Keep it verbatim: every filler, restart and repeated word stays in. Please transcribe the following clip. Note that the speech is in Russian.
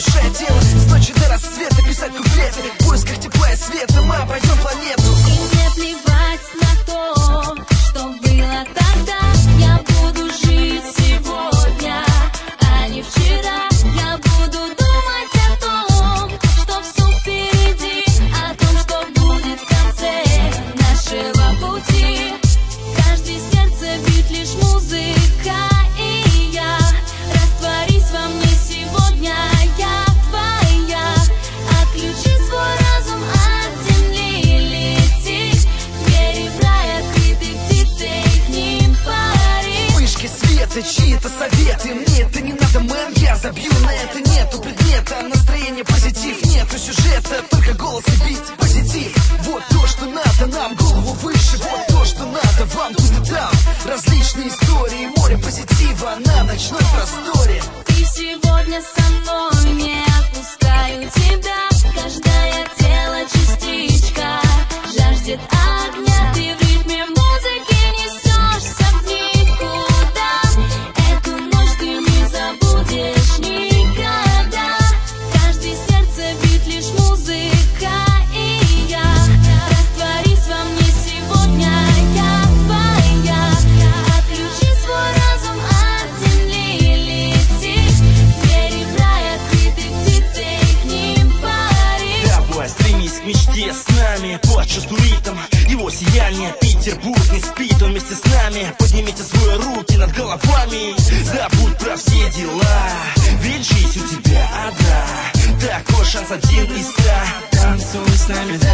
разрушая тело. С ночи до рассвета писать куплеты, в поисках тепла и света мы обойдем планету. И мне плевать на то, что было тогда. Я буду жить сегодня, а не вчера. Я буду думать о том, что все впереди, о том, что будет в конце нашего пути. В каждое сердце бит лишь музыка, и я растворись во мне сегодня. Я твоя, отключи свой разум от земли, лети в мире в рай, открытых птицей к ним пари. Вышки света, чьи-то советы, мне это не надо, мэн, я забью на это. Нету предмета, настроение позитив, нету сюжета, только голос и бит, позитив. Вот то, что надо нам, голову выше, вот то, что надо вам тут и там. Различные истории, море позитива на ночной просторе. Ты сегодня со мной, не отпускаю тебя. Каждое тело частичка жаждет огня. Ты в ритме музыки несешься в никуда. Эту ночь ты не забудешь никогда. В каждое сердце бит лишь музыка, и я растворись во мне сегодня. Я твоя, отключи свой разум от земли, лети в мире в рай, открытых птицей к ним пари. Давай, стремись к мечте с нами, почувствуй ритм его сияние. Петербург не спит, он вместе с нами. Поднимите свои руки над головами, забудь про все дела, ведь жизнь у тебя одна. Такой шанс один из ста. Танцуй с нами.